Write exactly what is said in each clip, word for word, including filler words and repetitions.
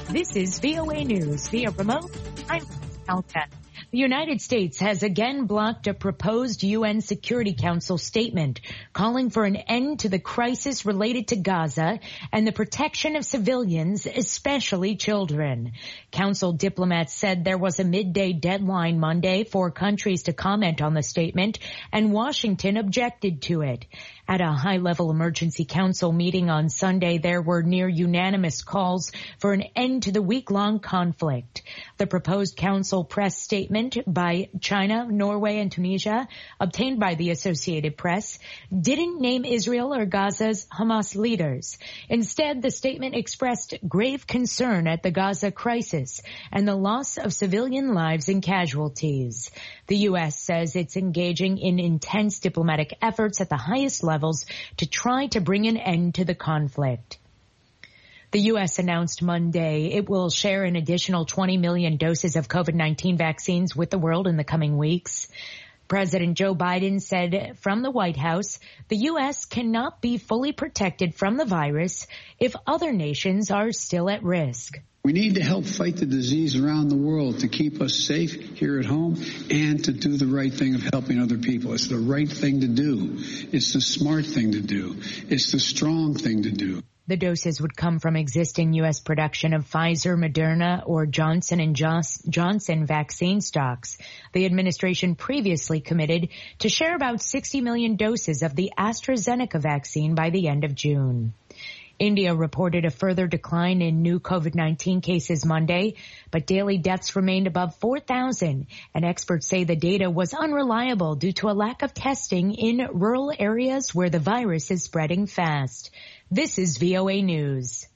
This is V O A News via remote. I'm Alka. The United States has again blocked a proposed U N Security Council statement calling for an end to the crisis related to Gaza and the protection of civilians, especially children. Council diplomats said there was a midday deadline Monday for countries to comment on the statement, and Washington objected to it. At a high-level emergency council meeting on Sunday, there were near unanimous calls for an end to the week-long conflict. The proposed council press statement by China, Norway, and Tunisia, obtained by the Associated Press, didn't name Israel or Gaza's Hamas leaders. Instead, the statement expressed grave concern at the Gaza crisis and the loss of civilian lives and casualties. The U S says it's engaging in intense diplomatic efforts at the highest levels to try to bring an end to the conflict. The U S announced Monday it will share an additional twenty million doses of COVID nineteen vaccines with the world in the coming weeks. President Joe Biden said from the White House, the U S cannot be fully protected from the virus if other nations are still at risk. We need to help fight the disease around the world to keep us safe here at home and to do the right thing of helping other people. It's the right thing to do. It's the smart thing to do. It's the strong thing to do. The doses would come from existing U S production of Pfizer, Moderna, or Johnson and Johnson vaccine stocks. The administration previously committed to share about sixty million doses of the AstraZeneca vaccine by the end of June. India reported a further decline in new COVID nineteen cases Monday, but daily deaths remained above four thousand, and experts say the data was unreliable due to a lack of testing in rural areas where the virus is spreading fast. This is V O A News.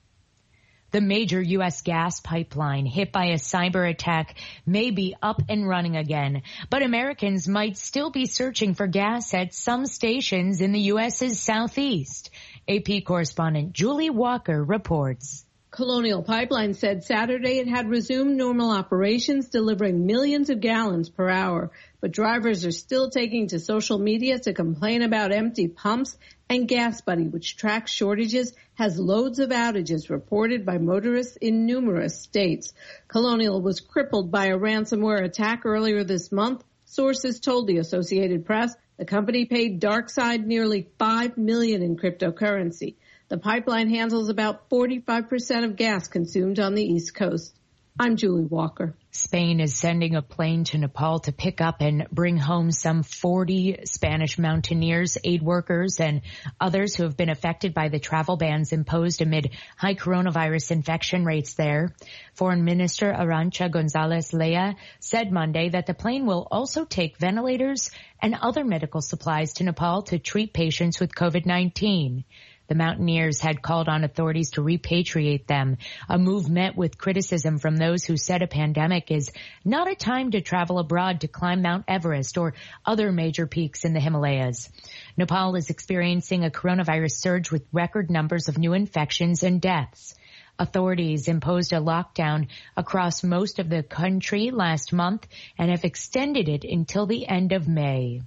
The major U S gas pipeline hit by a cyber attack may be up and running again, but Americans might still be searching for gas at some stations in the U S's southeast. A P correspondent Julie Walker reports. Colonial Pipeline said Saturday it had resumed normal operations, delivering millions of gallons per hour. But drivers are still taking to social media to complain about empty pumps, and GasBuddy, which tracks shortages, has loads of outages reported by motorists in numerous states. Colonial was crippled by a ransomware attack earlier this month. Sources told the Associated Press the company paid DarkSide nearly five million dollars in cryptocurrency. The pipeline handles about forty-five percent of gas consumed on the East Coast. I'm Julie Walker. Spain is sending a plane to Nepal to pick up and bring home some forty Spanish mountaineers, aid workers, and others who have been affected by the travel bans imposed amid high coronavirus infection rates there. Foreign Minister Arantxa González Laya said Monday that the plane will also take ventilators and other medical supplies to Nepal to treat patients with COVID nineteen. The mountaineers had called on authorities to repatriate them, a move met with criticism from those who said a pandemic is not a time to travel abroad to climb Mount Everest or other major peaks in the Himalayas. Nepal is experiencing a coronavirus surge with record numbers of new infections and deaths. Authorities imposed a lockdown across most of the country last month and have extended it until the end of May.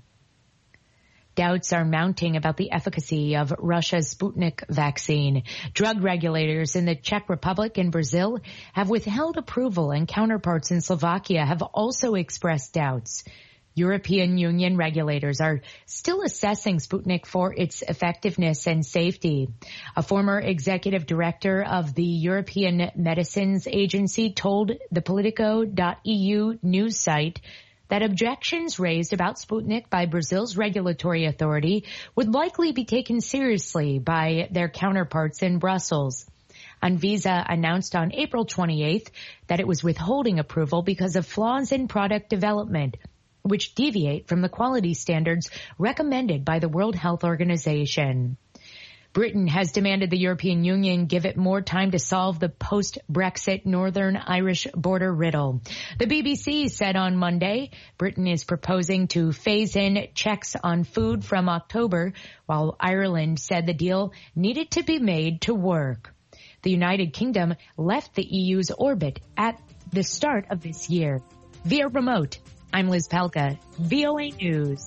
Doubts are mounting about the efficacy of Russia's Sputnik vaccine. Drug regulators in the Czech Republic and Brazil have withheld approval, and counterparts in Slovakia have also expressed doubts. European Union regulators are still assessing Sputnik for its effectiveness and safety. A former executive director of the European Medicines Agency told the Politico dot E U news site that objections raised about Sputnik by Brazil's regulatory authority would likely be taken seriously by their counterparts in Brussels. Anvisa announced on April twenty-eighth that it was withholding approval because of flaws in product development, which deviate from the quality standards recommended by the World Health Organization. Britain has demanded the European Union give it more time to solve the post-Brexit Northern Irish border riddle. The B B C said on Monday Britain is proposing to phase in checks on food from October, while Ireland said the deal needed to be made to work. The United Kingdom left the E U's orbit at the start of this year. Via remote, I'm Liz Pelka, V O A News.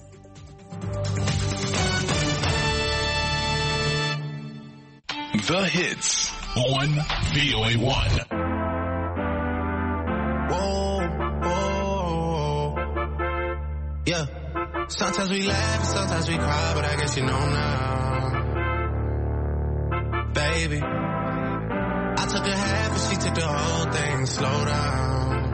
The hits on V O A one. Sometimes we laugh and sometimes we cry, but I guess you know now. Baby, I took a half and she took the whole thing. Slow down.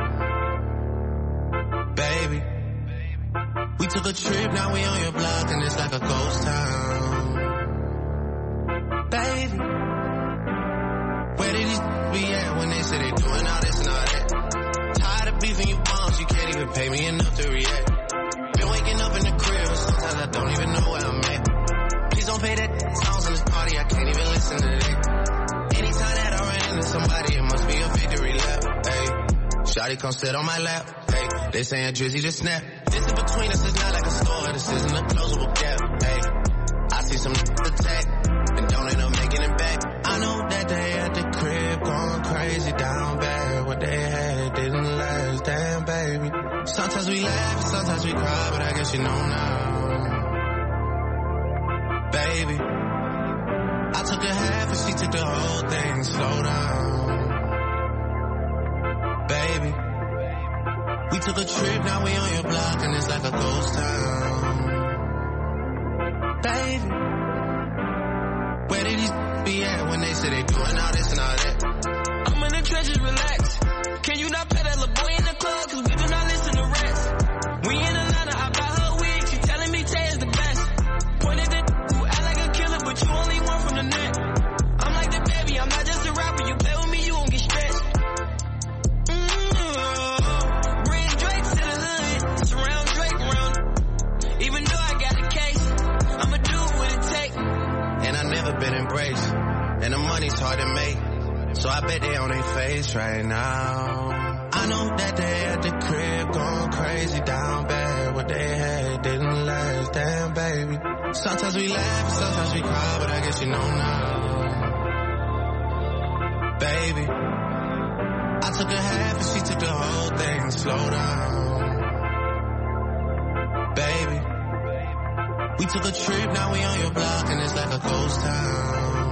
Baby, we took a trip, now we on your block and it's like a ghost town. Baby, where did these be at when they say they doing all this and all that? Tired of beefing you bums, you can't even pay me enough to react. Been waking up in the crib, sometimes I don't even know where I'm at. Please don't pay that songs in this party, I can't even listen to that. Anytime that I run into somebody, it must be a victory lap. Hey, shawty come sit on my lap. Hey, they saying Drizzy just snap. This in between us is not like a store, this isn't a closable gap. Hey, I see some attack and don't end up making it back. I know that they at the crib going crazy down bad. What they had didn't last, damn baby. Sometimes we laugh and sometimes we cry, but I guess you know now. Baby, I took a half and she took the whole thing. Slow down. Baby, we took a trip, now we on your block and it's like a ghost town. Baby, where did these be at when they say they doing all this and all that? I'm in the trenches, relax. Can you not pet that little boy in the club? Cause we do not listen to rats. We in Atlanta, I buy her wig. She telling me Tay is the best. Pointed at who act like a killer, but you only one from the net. I'm like the baby, I'm not just a rapper. You play with me, you won't get stretched. Mm-hmm. Bring Drake to the hood. Surround Drake around. Even though I got a case, I'ma do what it takes. And I never been embraced. And the money's hard to make. So I bet they on their face right now. I know that they at the crib going crazy down bad. What they had didn't last, damn baby. Sometimes we laugh and sometimes we cry, but I guess you know now. Baby, I took a half and she took the whole thing. Slow down. Baby, we took a trip, now we on your block and it's like a ghost town.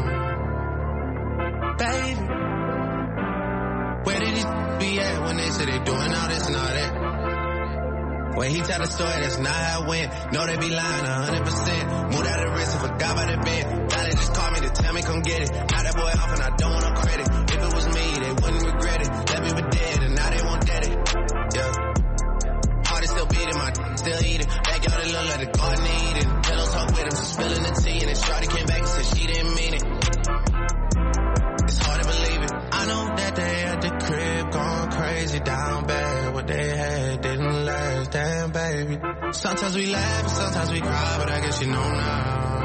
Baby, where did these be at when they say they doing all this and all that? When he tell the story, that's not how it went. No, they be lying a hundred percent. Moved out of the rest and forgot about the bed. Now they just called me to tell me come get it. Now that boy off and I don't want no credit. If it was me, they wouldn't regret it. Left me for dead and now they won't get it. Yeah. Heart is still beating, my d- still eating. Backyard it look like the garden eating. Pillows talk with him, so spilling the tea. And then Shawty came back and said she didn't mean it. It's hard to believe it. I know that they at the crib going crazy down bad. What they had didn't last, damn baby. Sometimes we laugh and sometimes we cry, but I guess you know now.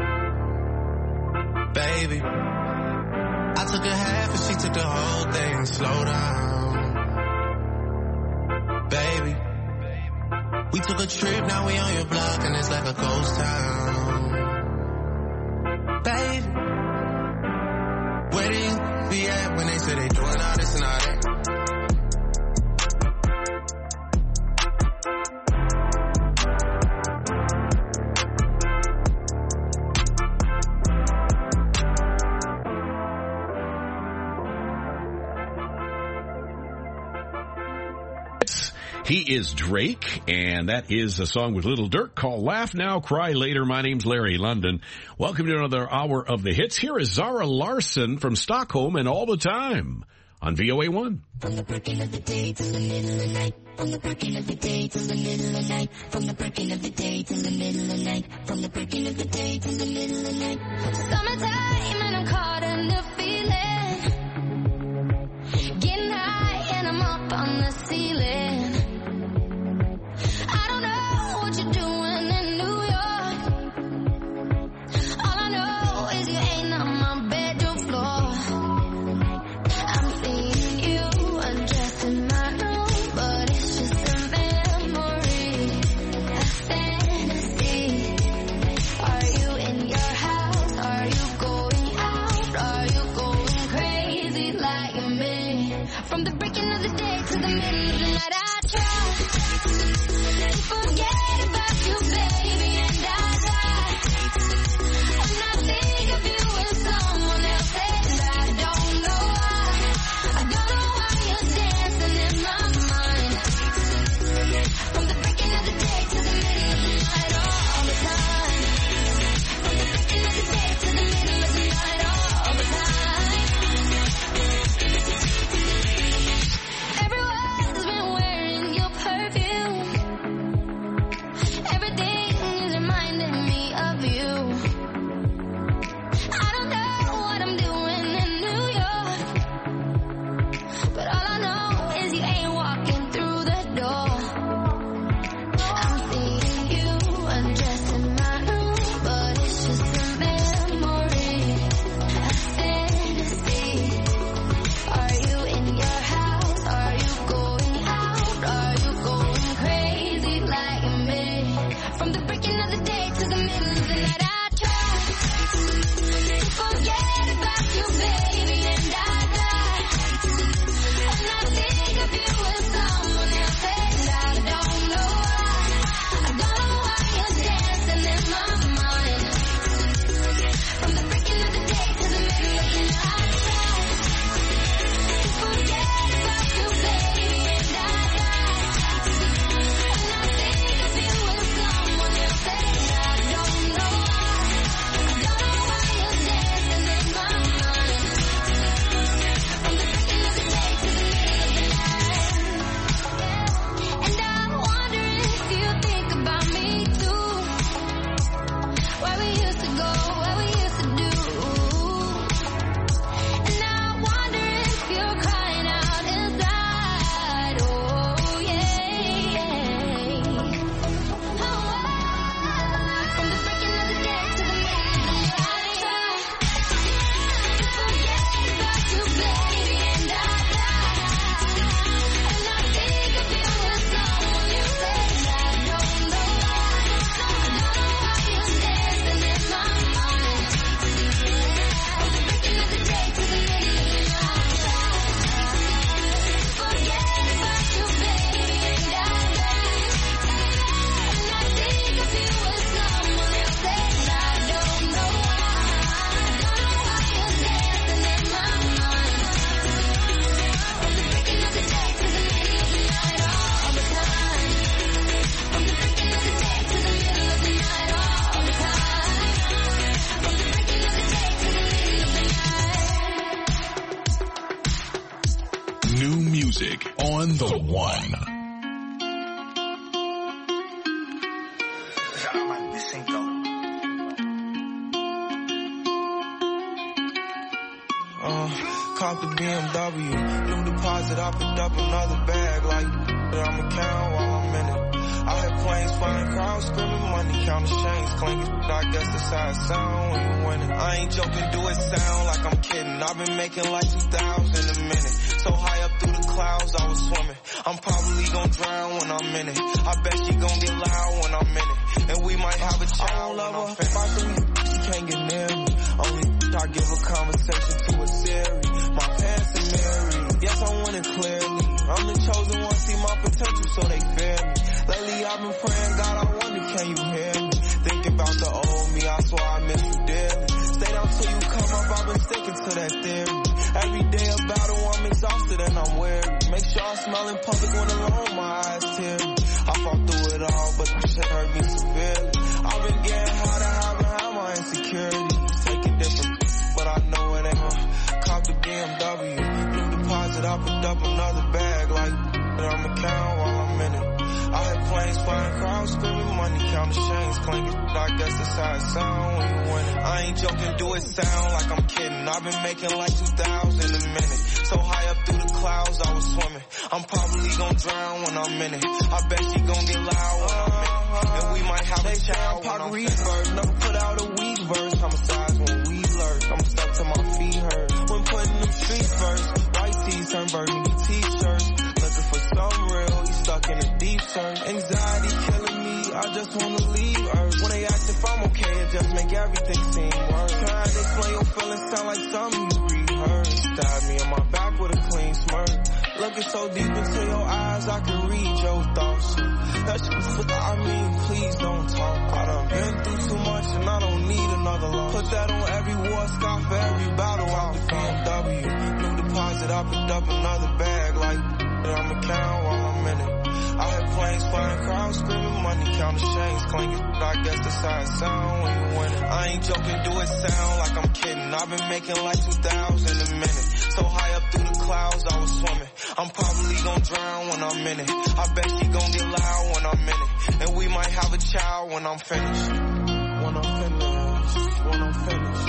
Baby, I took a half and she took the whole thing. Slow down. Baby, we took a trip, now we on your block and it's like a ghost town. Baby, where do you be at when they say they doing all this and all that? He is Drake, and that is a song with Little Dirk called Laugh Now, Cry Later. My name's Larry London. Welcome to another hour of the hits. Here is Zara Larsson from Stockholm and All the Time on V O A one. From the breaking of the day till the middle of the night. From the breaking of the day till the middle of the night. From the breaking of the day till the middle of the night. From the breaking of the day till the middle of the night. Summertime and I'm caught in the feeling. Getting high and I'm up on the ceiling. I don't know what you're doing in New York. All I know is you ain't on my bedroom floor. I'm seeing you undressed in my room, but it's just a memory, a fantasy. Are you in music on the one. Uh, caught the B M W, new deposit, I picked up another bag like that I'ma count while I'm in it. I heard planes flying, crowds screaming, money, counting chains clinking. I guess that's how it sound when you winning. I ain't joking, do it sound like I'm kidding. I've been making like two thousand a minute. So high up through the clouds, I was swimming. I'm probably gonna drown when I'm in it. I bet she gon' get loud when I'm in it. And we might have a child. I love her. If I do, she can't get near me. Only I give a conversation to a Siri. My pants are married. Yes, I want it clearly. I'm the chosen one, see my potential, so they fear me. Lately I've been praying, God, I wonder, can you hear me? Think about the old me, I swear I miss you dearly. Stay down till you come up, I've been sticking to that theory. Every day a battle, I'm exhausted and I'm weary. Make sure I smile in public when alone, my eyes teary. I fought through it all, but the shit hurt me severely. I've been getting high to hide behind my insecurities. Take it different, but I know it ain't her. Cop the B M W, new deposit, I picked up another bag like that I'ma count while I'm in it. I heard planes flying, crowds screaming, money, counting chains clinking. I guess that's how it sound when you winning. I ain't joking, do it sound like I'm kidding. I've been making like two thousand a minute. So high up through the clouds, I was swimming. I'm probably gonna drown when I'm in it. I bet she gon' get loud when I'm in it. And we might have a child when I'm in it. Never put out a weak verse. Homicides when we lurk. I'm stuck till my feet hurt. When putting them streets first. White tees turn burgundy t-shirts. Looking for some real, he's stuck in a deep search. Anxiety killing me, I just wanna leave Earth. When they ask if I'm okay, it just make everything seem worse. Trying to explain your feelings sound like something you rehearsed. Stab me in my back with a clean smirk. Looking so deep into your eyes, I can read your thoughts. That shit was for, I mean, please don't talk. I done been through too much and I don't need another loss. Put that on every war scar for every battle. Out the B M W, new deposit, I picked up another bag like that I'ma count while I'm in it. I heard planes flying, crowds screaming, money, counting chains clinking. I guess that's how it sound when you winning. I ain't joking, do it sound like I'm kidding. I've been making like two thousand a minute. So high up through the clouds, I was swimming. I'm probably gonna drown when I'm in it. I bet she gon' get loud when I'm in it. And we might have a child when I'm finished. When I'm finished, when I'm finished.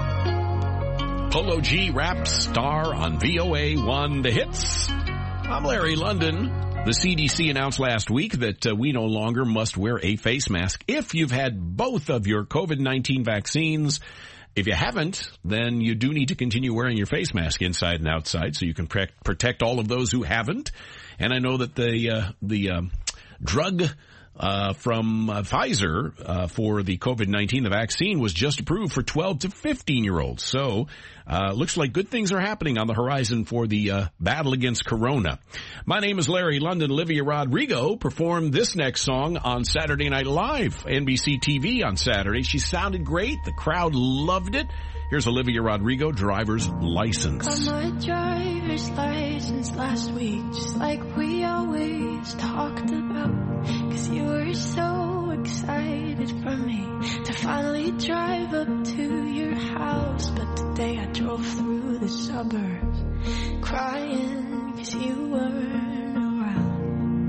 Polo G rap star on V O A one The Hits. I'm Larry London. The C D C announced last week that uh, we no longer must wear a face mask if you've had both of your COVID nineteen vaccines. If you haven't, then you do need to continue wearing your face mask inside and outside so you can pre- protect all of those who haven't. And I know that the uh, the um, drug uh, from uh, Pfizer uh, for the COVID nineteen, the vaccine, was just approved for twelve to fifteen-year-olds. So uh, looks like good things are happening on the horizon for the uh, battle against corona. My name is Larry London. Olivia Rodrigo performed this next song on Saturday Night Live, N B C T V on Saturday. She sounded great. The crowd loved it. Here's Olivia Rodrigo, driver's license. Got my driver's license last week, just like we always talked about. Cause you were so excited for me to finally drive up to your house. But today I drove through the suburbs crying cause you weren't around.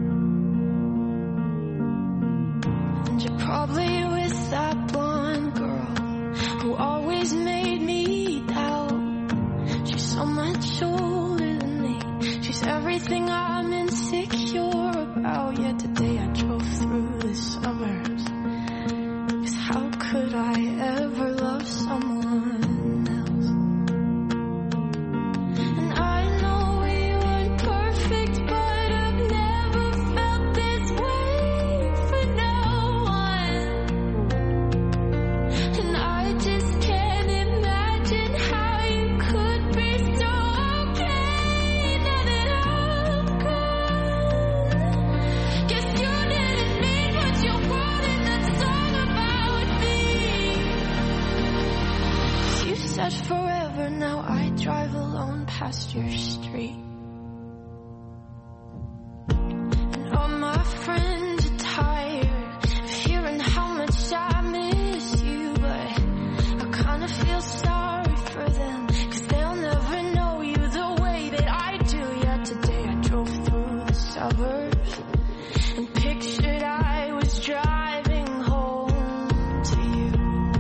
And you're probably with that blonde girl who always made me doubt. She's so much older than me. She's everything I'm insecure about. Yet today I drove through the suburbs. Cause how could I ever love someone else? And I know we weren't perfect, but I've never felt this way for no one. And I just can't imagine how you could be so okay now that I'm gone. Guess you didn't mean what you wrote in that song about me. You said forever, now I drive alone past your street. And all my friends are tired of hearing how much I miss you, but I kinda feel sorry for them, cause they'll never know you the way that I do. Yet today I drove through the suburbs and pictured I was driving home to you.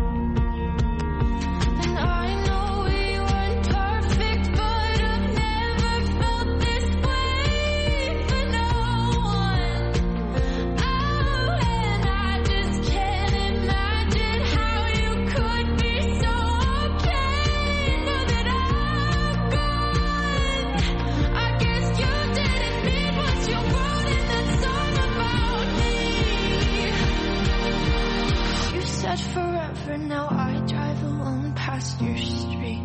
And I know we weren't perfect, but I've never felt this way for no one. Oh, and I just can't imagine how you could be so okay now that I'm gone. I guess you didn't mean what you wrote in that song about me. You said forever, now I drive alone past your street.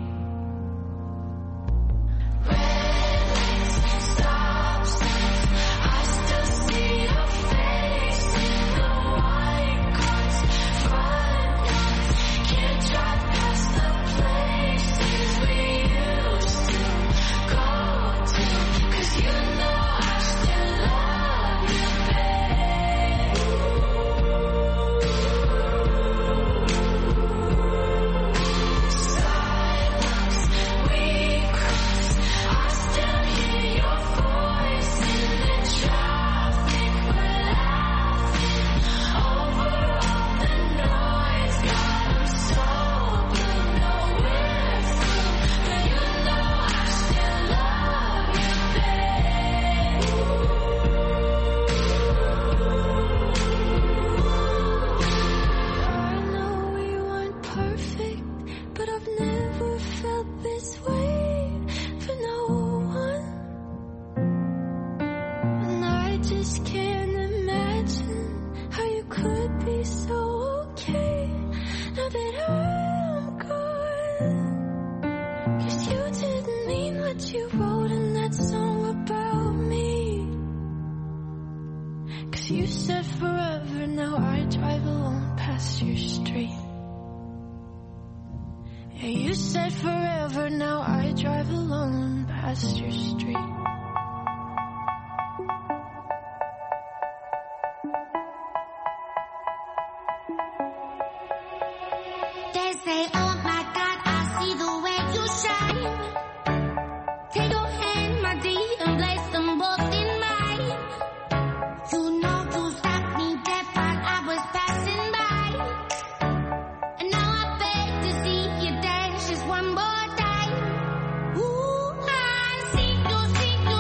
Red lights, stop signs, I still see your face in the white cars, front yards. Can't drive past the places we used to go to, cause you know I still love you, babe. Sidewalks we cross, I still hear your voice in the traffic. We're laughing over all the noise. God, I'm sober, no we're through, but you know I still love you, babe. I know we weren't perfect, but I've never felt this way for no one. And I just can't imagine how you could be so okay now that I'm gone. Cause you didn't mean what you wrote in that song about me. Cause you said forever, now I drive alone past your street. Yeah, you said forever, now I drive alone past your street. They say, oh my God, I see the way you shine. Take your hand, my dear, and place them both in mine. You know you stopped me dead while I was passing by. And now I beg to see you dance just one more time. Ooh, I see you, see you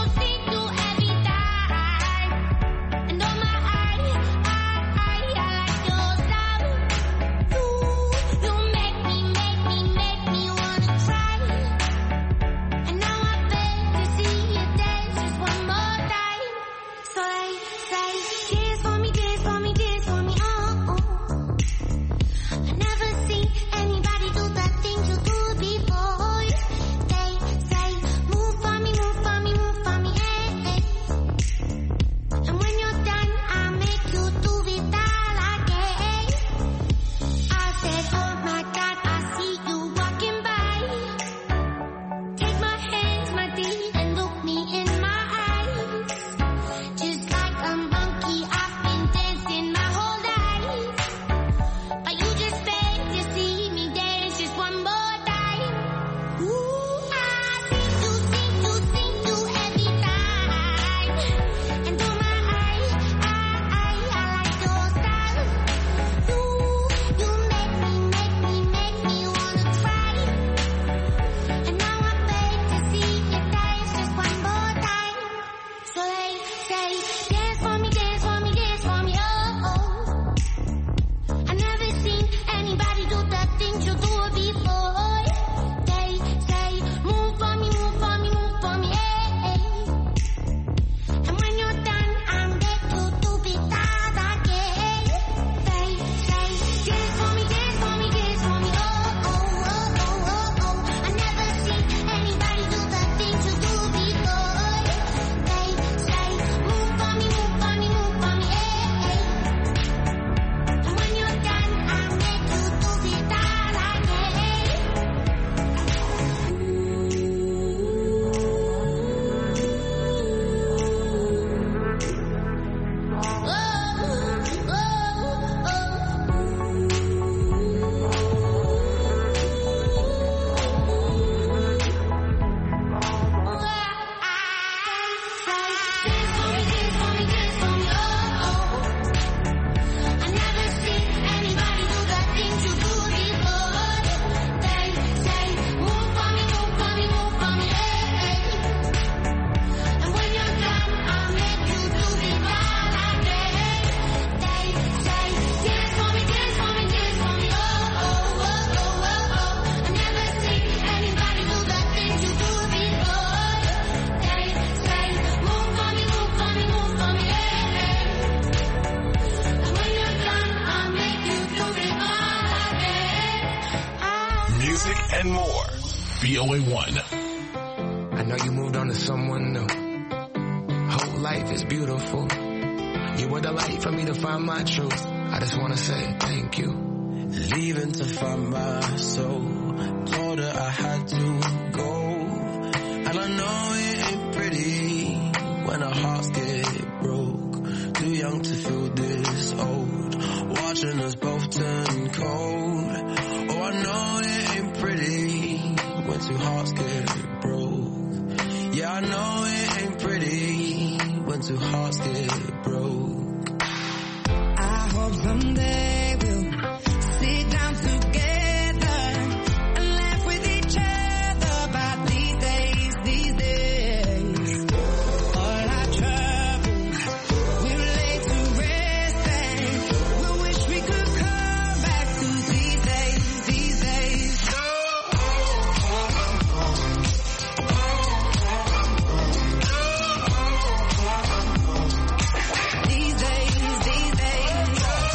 Music and more. B O A one. I know you moved on to someone new. Whole life is beautiful. You were the light for me to find my truth. I just want to say thank you. Leaving to find my soul. Told her I had to go. And I know it ain't pretty when our hearts get broke. Too young to feel this old. Watching us both turn cold. Oh, I know it ain't pretty when two hearts get broke. Yeah, I know it ain't pretty when two hearts get broke. I hope someday we'll sit down together and laugh with each other about these days, these days. All our troubles we'll lay to rest and we wish we could come back to these days, these days. These days, these days.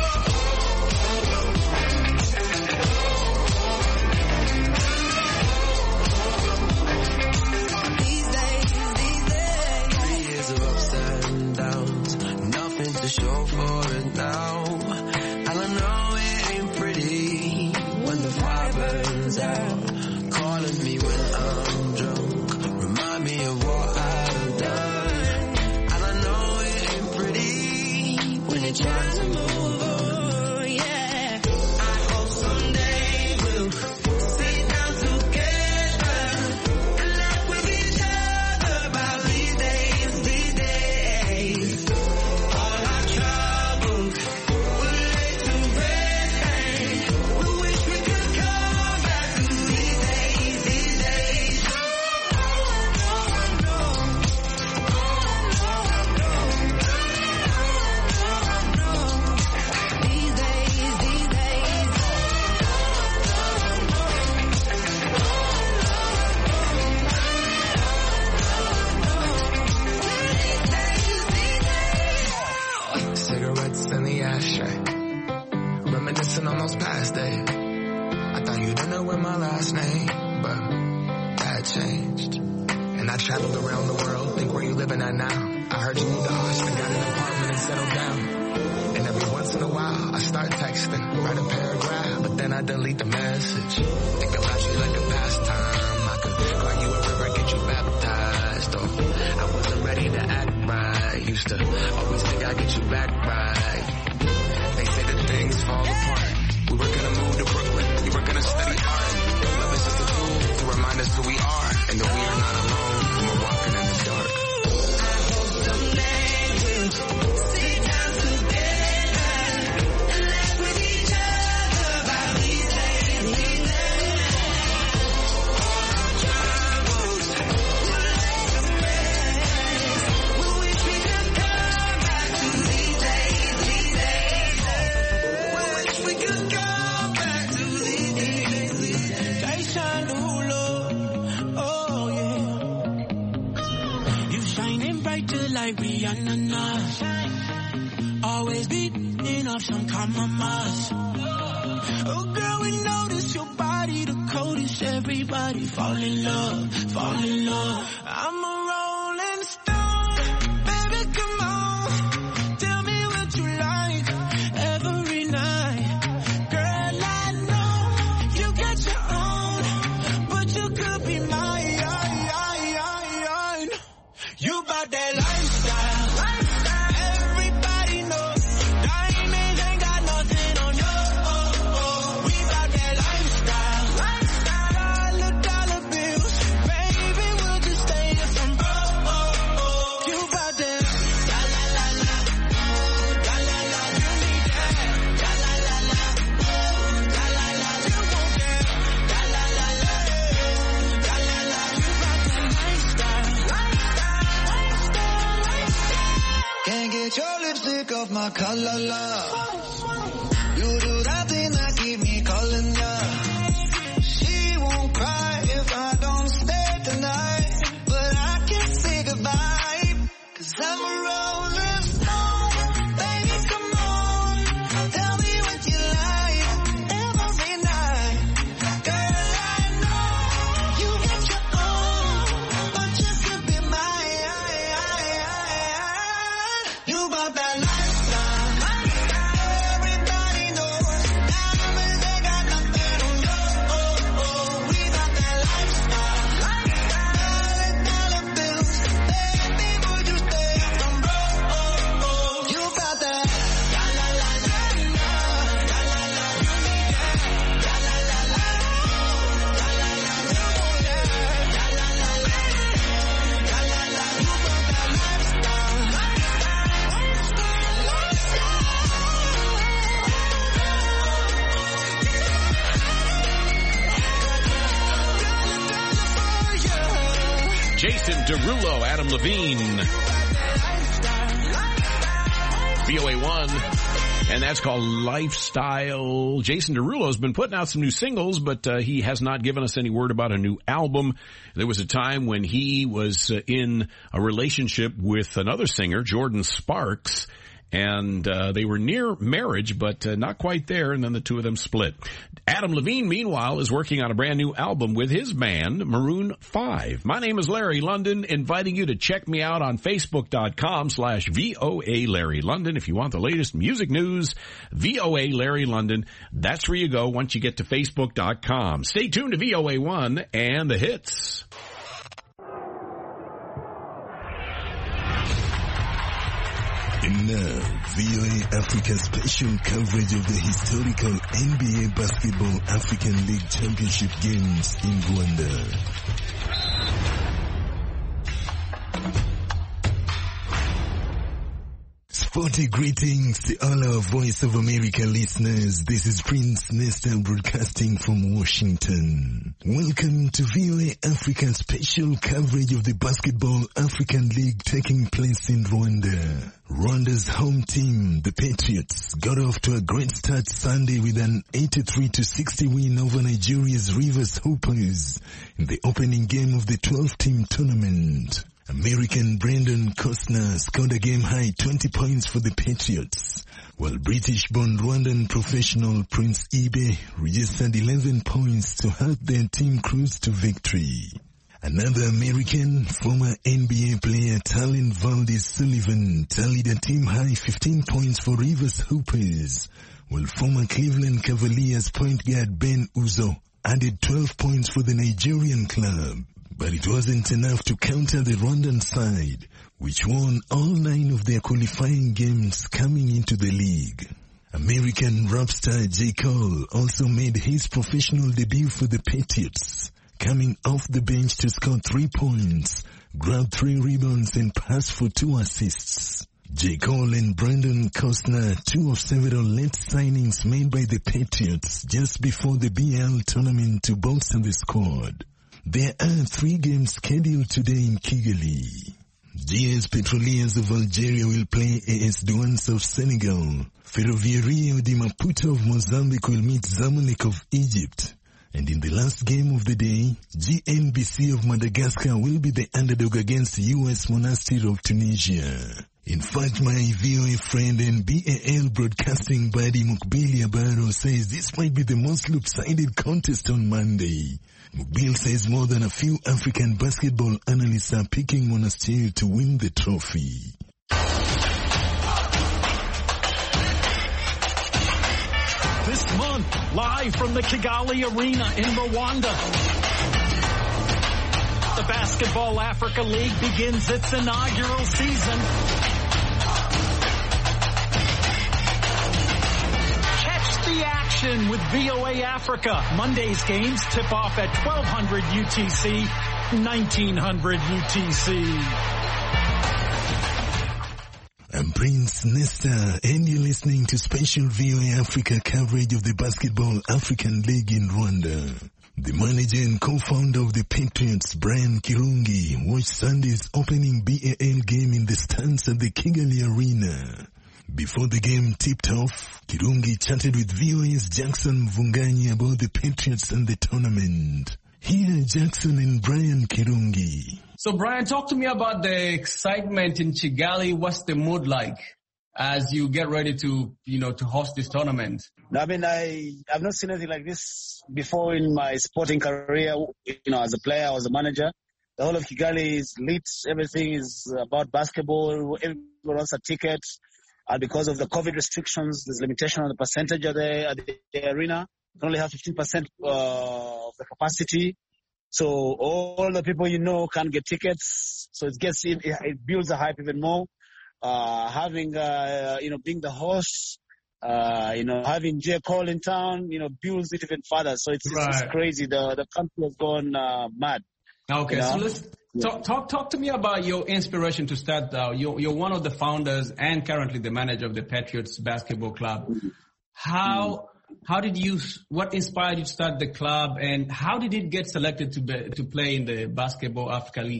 These days, these days. Three years of ups and downs, nothing to show for it now. And I know it ain't pretty when the fire burns out. Calling me when I'm drunk, remind me of what I've done. And I know it ain't pretty when you're trying to move on. Oh, yeah. I hope someday we'll sit down together and laugh with each other about these days, these days. All our troubles we'll lay to rest and we wish we could come back to these days, these days. Oh, no, no. Oh, no, no. These days, these days. Cigarettes in the ashtray, reminiscing on those past days. I thought you didn't know with my last name, but that changed. And I traveled around the world, think where you living at now. I heard you moved to Austin, got an apartment and settled down. And every once in a while, I start texting, write a paragraph, but then I delete the message. Think about you like a pastime. I could cry you a river, get you baptized. Oh, I wasn't ready to act right. Used to always think I'd get you back right. They say that things fall apart. We were gonna move to Brooklyn, we were gonna study art. Love is just a tool to remind us who we are, and that we are not alone when we're walking in the dark. Someday we'll sit down together and laugh with each other about these days, these days. All our troubles we'll lay to rest. We wish we could come back to these days, these days. We wish we could come back to these days, these days. Daishanulo, oh yeah. You shining brighter like Rihanna now. Always beating off some compromise. Oh girl, we notice your body the coldest. Everybody fall in love, fall in love. I'm a rolling stone, baby, come on. Tell me what you like every night. Girl, I know you got your own, but you could be mine. You bout that lifestyle. Everybody knows diamonds ain't got nothing on you. We bout that lifestyle. Dollar, dollar bills. Baby, we'll just stay here from broke. You bout that la la la la. La la la, you need that. La la la la. La la la, you want that. La la la la. La la la, you bout that lifestyle. Can't get your lipstick off my collar, love. You do that thing that keep me calling ya. She won't cry if I don't stay tonight, but I can't say goodbye, 'cause I'm a rolling stone. Baby, come on, tell me what you like every night. Girl, Jason Derulo, Adam Levine. V O A one. And that's called Lifestyle. Jason Derulo's been putting out some new singles, but uh, he has not given us any word about a new album. There was a time when he was uh, in a relationship with another singer, Jordan Sparks, and uh, they were near marriage, but uh, not quite there, and then the two of them split. Adam Levine, meanwhile, is working on a brand new album with his band, Maroon five. My name is Larry London, inviting you to check me out on Facebook.com slash VOA Larry London. If you want the latest music news, V O A Larry London. That's where you go once you get to Facebook dot com. Stay tuned to V O A one and the hits. And now, V O A Africa special coverage of the historical N B A Basketball African League Championship games in Rwanda. Sporty greetings to all our Voice of America listeners. This is Prince Nesta broadcasting from Washington. Welcome to V O A Africa special coverage of the Basketball African League taking place in Rwanda. Rwanda's home team, the Patriots, got off to a great start Sunday with an eighty-three to sixty win over Nigeria's Rivers Hoopers in the opening game of the twelve-team tournament. American Brandon Costner scored a game-high twenty points for the Patriots, while British-born Rwandan professional Prince Ibe registered eleven points to help their team cruise to victory. Another American, former N B A player Talon Valdez Sullivan tallied a team-high fifteen points for Rivers Hoopers, while former Cleveland Cavaliers point guard Ben Uzo added twelve points for the Nigerian club. But it wasn't enough to counter the Rwandan side, which won all nine of their qualifying games coming into the league. American rap star J. Cole also made his professional debut for the Patriots, coming off the bench to score three points, grab three rebounds and pass for two assists. J. Cole and Brandon Costner, two of several late signings made by the Patriots just before the B L tournament to bolster the squad. There are three games scheduled today in Kigali. G S Petroleers of Algeria will play A S Douanes of Senegal. Ferroviario di Maputo of Mozambique will meet Zamalek of Egypt. And in the last game of the day, G N B C of Madagascar will be the underdog against U S Monastir of Tunisia. In fact, my V O A friend and B A L broadcasting buddy Mukbili Abaro says this might be the most lopsided contest on Monday. Mukbil says more than a few African basketball analysts are picking Monastir to win the trophy. This month, live from the Kigali Arena in Rwanda, the Basketball Africa League begins its inaugural season. Catch the action with V O A Africa. Monday's games tip off at twelve hundred U T C, nineteen hundred U T C. I'm Prince Nesta, and you're listening to special V O A Africa coverage of the Basketball African League in Rwanda. The manager and co-founder of the Patriots, Brian Kirungi, watched Sunday's opening B A L game in the stands at the Kigali Arena. Before the game tipped off, Kirungi chatted with V O A's Jackson Mvunganyi about the Patriots and the tournament. Here, Jackson and Brian Kirungi. So, Brian, talk to me about the excitement in Kigali. What's the mood like as you get ready to, you know, to host this tournament? I mean, I, I've not seen anything like this before in my sporting career, you know, as a player, as a manager. The whole of Kigali is lit. Everything is about basketball. Everyone wants a ticket. And because of the COVID restrictions, there's limitation on the percentage of the, at the arena. You can only have fifteen percent uh, of the capacity. So all the people you know can't get tickets. So it gets in, it builds the hype even more. Uh, having, uh, you know, being the host, uh, you know, having J. Cole in town, you know, builds it even further. So it's, right. it's, it's crazy. The, the country has gone, uh, mad. Okay. You know? So let's yeah. talk, talk, talk to me about your inspiration to start. Uh, you're, you're one of the founders and currently the manager of the Patriots Basketball Club. Mm-hmm. How, mm-hmm. How did you, what inspired you to start the club, and how did it get selected to be, to play in the Basketball Africa League?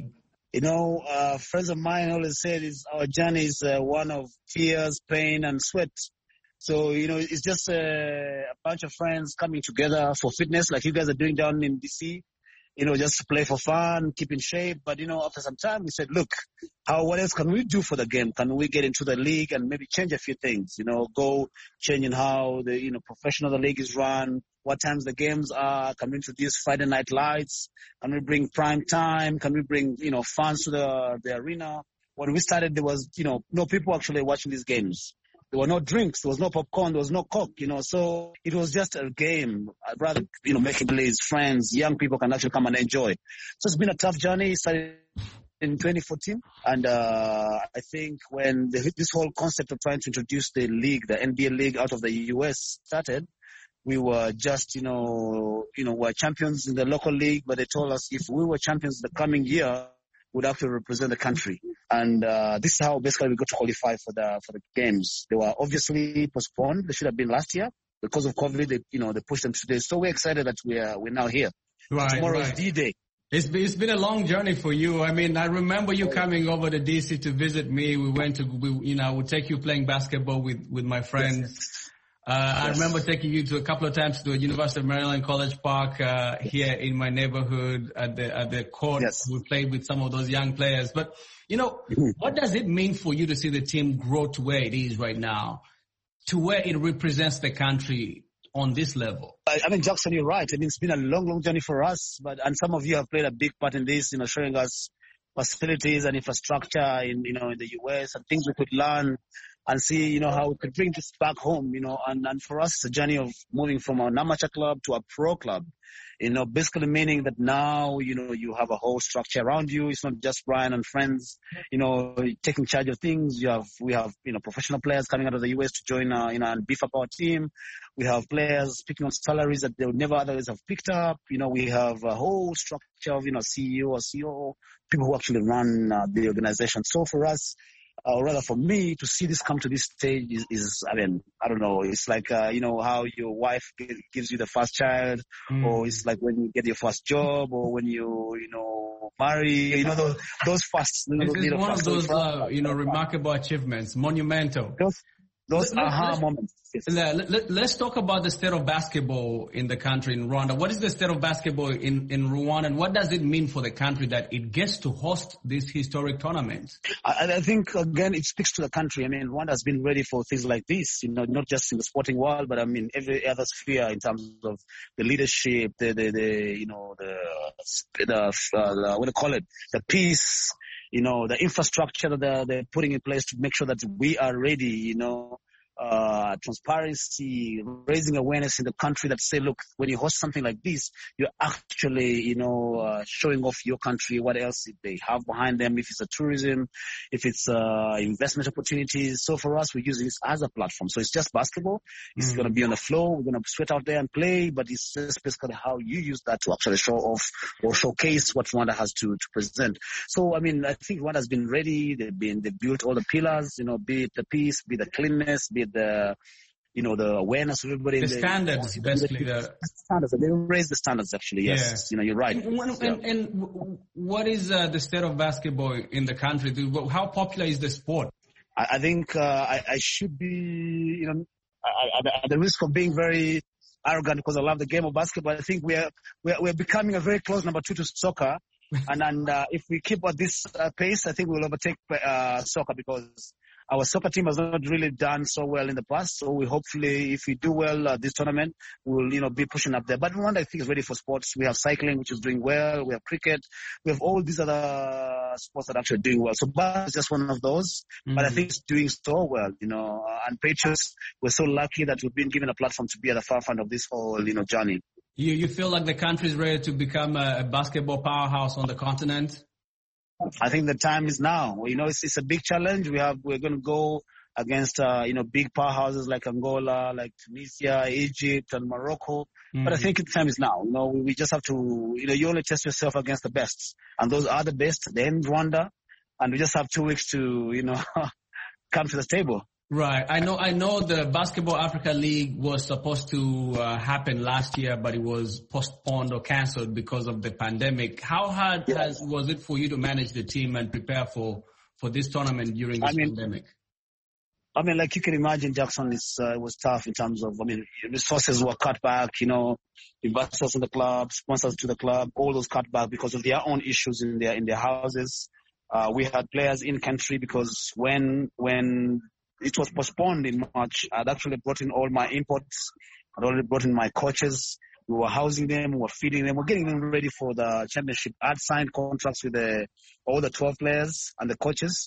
You know, uh, friends of mine always said is our journey is uh, one of tears, pain, and sweat. So, you know, it's just a, a bunch of friends coming together for fitness like you guys are doing down in D C, you know, just to play for fun, keep in shape. But, you know, after some time, we said, look, how, what else can we do for the game? Can we get into the league and maybe change a few things, you know, go changing how the, you know, professional the league is run, what times the games are, can we introduce Friday night lights, can we bring prime time, can we bring, you know, fans to the, the arena? When we started, there was, you know, no people actually watching these games. There were no drinks, there was no popcorn, there was no Coke, you know, so it was just a game. I'd rather, you know, make it please friends, young people can actually come and enjoy. So it's been a tough journey. It started in twenty fourteen, and uh, I think when the, this whole concept of trying to introduce the league, the N B A league out of the U S started, we were just, you know, you know, we're champions in the local league, but they told us if we were champions the coming year, would have to represent the country. And uh, this is how basically we got to qualify for the for the games. They were obviously postponed. They should have been last year. Because of COVID, they, you know, they pushed them today. So we're excited that we are, we're now here. Right, Tomorrow's right. D-Day. It's been, it's been a long journey for you. I mean, I remember you coming over to D C to visit me. We went to, we, you know, I would take you playing basketball with, with my friends. Yes. Uh, yes. I remember taking you to a couple of times to the University of Maryland College Park, uh, here in my neighborhood at the, at the court. Yes. We played with some of those young players. But, you know, what does it mean for you to see the team grow to where it is right now, to where it represents the country on this level? I, I mean, Jackson, you're right. I mean, it's been a long, long journey for us, but, and some of you have played a big part in this, you know, showing us facilities and infrastructure in, you know, in the U S and things we could learn and see, you know, how we could bring this back home, you know, and, and for us, it's a journey of moving from an amateur club to a pro club, you know, basically meaning that now, you know, you have a whole structure around you. It's not just Brian and friends, you know, taking charge of things. You have, we have, you know, professional players coming out of the U S to join, uh, you know, and beef up our team. We have players picking up salaries that they would never otherwise have picked up. You know, we have a whole structure of, you know, C E O or C O O, people who actually run uh, the organization. So for us, Uh, or rather for me, to see this come to this stage is, is I mean, I don't know, it's like, uh, you know, how your wife g- gives you the first child, mm. or it's like when you get your first job, or when you, you know, marry, you know, those, those first, you know, This is you know, one of first those, first, uh, you know, remarkable achievements, monumental. Those, those Let- aha let's- moments. Yes. Let, let, let's talk about the state of basketball in the country, in Rwanda. What is the state of basketball in, in Rwanda, and what does it mean for the country that it gets to host this historic tournament? I, I think, again, it speaks to the country. I mean, Rwanda has been ready for things like this, you know, not just in the sporting world, but I mean, every other sphere in terms of the leadership, the, the, the you know, the, the, uh, the, what do you call it, the peace, you know, the infrastructure that they're, they're putting in place to make sure that we are ready, you know, uh, transparency, raising awareness in the country that say, look, when you host something like this, you're actually, you know, uh, showing off your country, what else they have behind them, if it's a tourism, if it's uh, investment opportunities. So for us, we're using this as a platform. So it's just basketball. It's mm-hmm. going to be on the floor. We're going to sweat out there and play, but it's just basically how you use that to actually show off or showcase what Rwanda has to, to present. So, I mean, I think Rwanda has been ready. They've been, they built all the pillars, you know, be it the peace, be it the cleanness, be it the, you know, the awareness of everybody. The standards, the, basically. The, the standards. They raise the standards, actually, yes. Yeah. You know, you're right. And, when, yeah. and, and what is uh, the state of basketball in the country? How popular is the sport? I, I think uh, I, I should be, you know, I, I, at the risk of being very arrogant because I love the game of basketball, I think we're, we're, we're becoming a very close number two to soccer. and and uh, if we keep at this uh, pace, I think we'll overtake uh, soccer because our soccer team has not really done so well in the past. So we hopefully, if we do well uh, this tournament, we'll, you know, be pushing up there. But Rwanda, I think, is ready for sports. We have cycling, which is doing well. We have cricket. We have all these other sports that are actually doing well. So basketball is just one of those. Mm-hmm. But I think it's doing so well, you know. Uh, and Patriots, we're so lucky that we've been given a platform to be at the forefront of this whole, you know, journey. You you feel like the country is ready to become a, a basketball powerhouse on the continent? I think the time is now. You know, it's it's a big challenge. We have we're going to go against uh, you know big powerhouses like Angola, like Tunisia, Egypt, and Morocco. Mm-hmm. But I think the time is now. You know, we, we just have to. You know, you only test yourself against the best, and those are the best. They're in Rwanda, and we just have two weeks to you know come to the table. Right. I know. I know the Basketball Africa League was supposed to uh, happen last year, but it was postponed or cancelled because of the pandemic. How hard yes. has, was it for you to manage the team and prepare for, for this tournament during this I mean, pandemic? I mean, like you can imagine, Jackson, it's, uh, it was tough in terms of, I mean, resources were cut back, you know, investors in the club, sponsors to the club, all those cut back because of their own issues in their in their houses. Uh, we had players in country because when when it was postponed in March, I'd actually brought in all my imports. I'd already brought in my coaches. We were housing them, we were feeding them, we we're getting them ready for the championship. I'd signed contracts with the, all the twelve players and the coaches.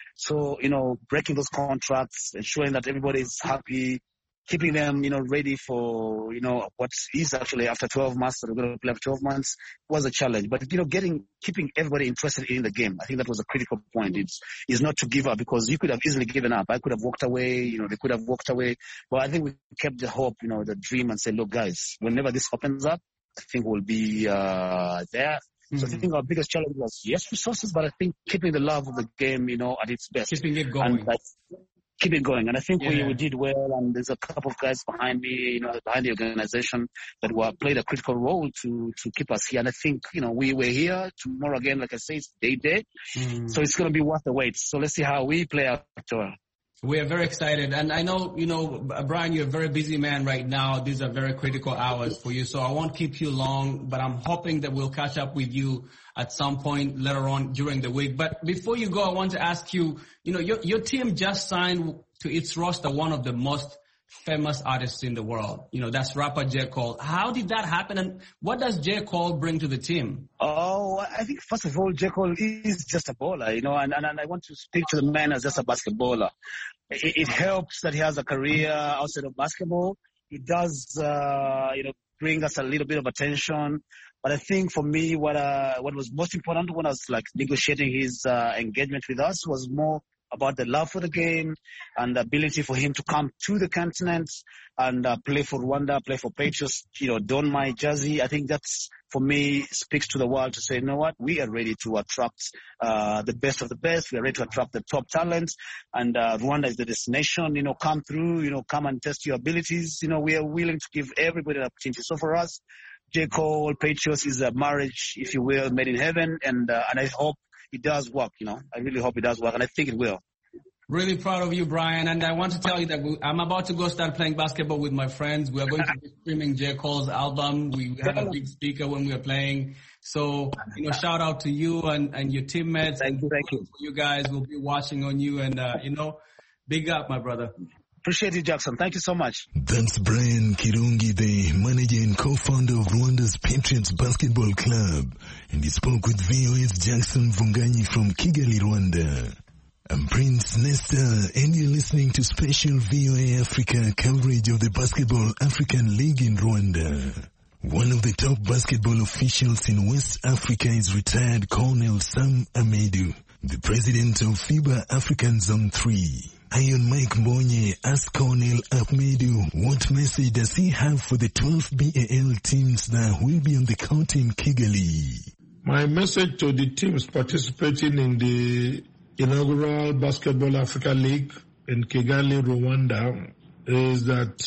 So, you know, breaking those contracts, ensuring that everybody is happy, keeping them, you know, ready for, you know, what is actually after twelve months, so we're going to play after twelve months, was a challenge. But, you know, getting, keeping everybody interested in the game, I think that was a critical point. It's, is not to give up because you could have easily given up. I could have walked away, you know, they could have walked away. But I think we kept the hope, you know, the dream and said, look, guys, whenever this opens up, I think we'll be uh, there. So mm-hmm. I think our biggest challenge was, yes, resources, but I think keeping the love of the game, you know, at its best. Keeping it going. And, uh, keep it going. And I think yeah. we, we did well, and there's a couple of guys behind me, you know, behind the organization that were played a critical role to, to keep us here. And I think, you know, we were here tomorrow again, like I say, it's day day. Mm. So it's going to be worth the wait. So let's see how we play out tomorrow. We are very excited. And I know, you know, Brian, you're a very busy man right now. These are very critical hours for you. So I won't keep you long, but I'm hoping that we'll catch up with you at some point later on during the week. But before you go, I want to ask you, you know, your, your team just signed to its roster one of the most famous artists in the world. You know, that's rapper J. Cole. How did that happen? And what does J. Cole bring to the team? Oh, I think first of all, J. Cole is just a baller, you know, and, and, and I want to speak to the man as just a basketballer. It, it helps that he has a career outside of basketball. It does, uh, you know, bring us a little bit of attention. But I think for me, what, uh, what was most important when I was like negotiating his, uh, engagement with us was more about the love for the game and the ability for him to come to the continent and uh, play for Rwanda, play for Patriots, you know, don my jersey. I think that's, for me, speaks to the world to say, you know what, we are ready to attract uh, the best of the best. We are ready to attract the top talents. And uh, Rwanda is the destination, you know, come through, you know, come and test your abilities. You know, we are willing to give everybody an opportunity. So for us, J. Cole, Patriots is a marriage, if you will, made in heaven. And, uh, and I hope it does work, you know. I really hope it does work, and I think it will. Really proud of you, Brian. And I want to tell you that we, I'm about to go start playing basketball with my friends. We are going to be streaming J. Cole's album. We have a big speaker when we are playing. So, you know, shout out to you and, and your teammates. Thank you, thank you. You guys will be watching on you. And, uh, you know, big up, my brother. Appreciate you, Jackson. Thank you so much. That's Brian Kirungi, the manager and co-founder of Rwanda's Patriots Basketball Club. And he spoke with V O A's Jackson Vunganyi from Kigali, Rwanda. I'm Prince Nesta, and you're listening to special V O A Africa coverage of the Basketball African League in Rwanda. One of the top basketball officials in West Africa is retired Colonel Sam Amedu, the president of FIBA African Zone three. Iron Mike Mbonye asked Colonel Amedu what message does he have for the twelve B A L teams that will be on the court in Kigali. My message to the teams participating in the inaugural Basketball Africa League in Kigali, Rwanda, is that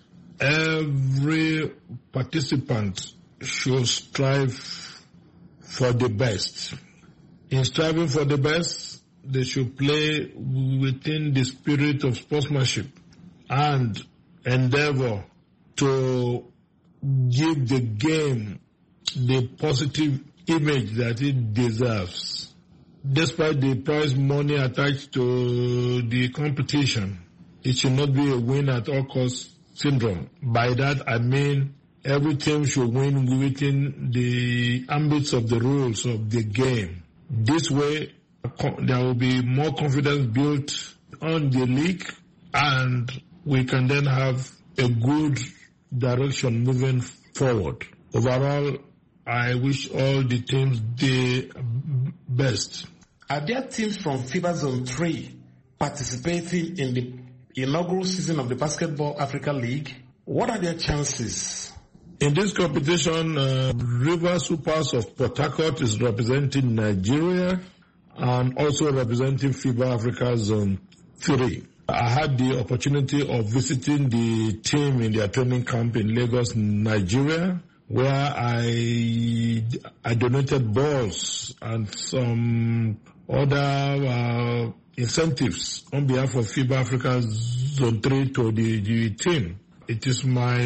every participant should strive for the best. In striving for the best, they should play within the spirit of sportsmanship and endeavor to give the game the positive image that it deserves. Despite the prize money attached to the competition, it should not be a win at all costs syndrome. By that I mean every team should win within the ambits of the rules of the game. This way, there will be more confidence built on the league, and we can then have a good direction moving forward. Overall, I wish all the teams the best. Are there teams from FIBA Zone three participating in the inaugural season of the Basketball Africa League? What are their chances? In this competition, uh, River Supers of Port Harcourt is representing Nigeria and also representing FIBA Africa Zone three. I had the opportunity of visiting the team in their training camp in Lagos, Nigeria, where I I donated balls and some other uh, incentives on behalf of FIBA Africa Zone three to the, the team. It is my